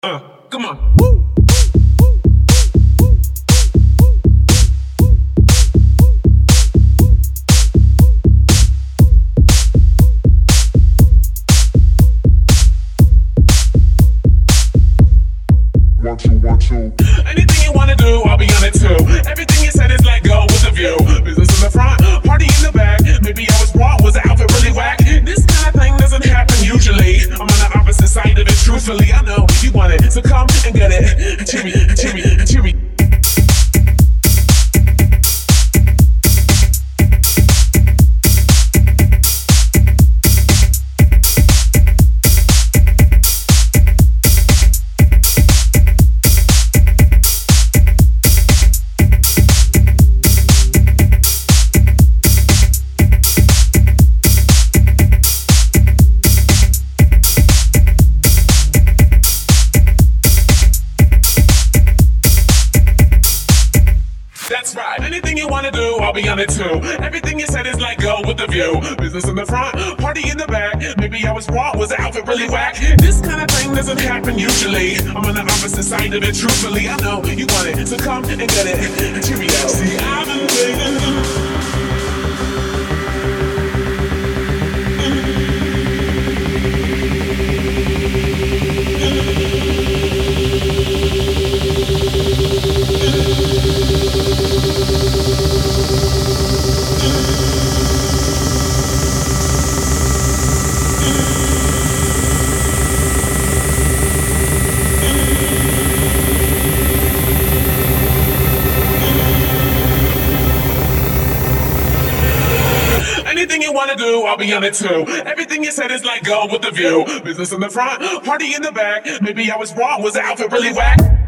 Come on. Woo! Anything you wanna do, I'll be on it too. Everything you said is let go with a view. Business in the front, party in the back. Maybe I was wrong, was the outfit really whack? This kind of thing doesn't happen usually. I'm on the opposite side of it, truthfully. I know you want it, so come and get it. Cheery, cheery, cheery. That's right. Anything you wanna do, I'll be on it too. Everything you said is let go with the view. Business in the front, party in the back. Maybe I was wrong, was the outfit really whack? This kind of thing doesn't happen usually. I'm on the opposite side of it, truthfully. I know you want it, so come and get it. Cheerio. See, I've been waiting. Anything you wanna do, I'll be on it too. Everything you said is let go with the view. Business in the front, party in the back. Maybe I was wrong, was the outfit really whack?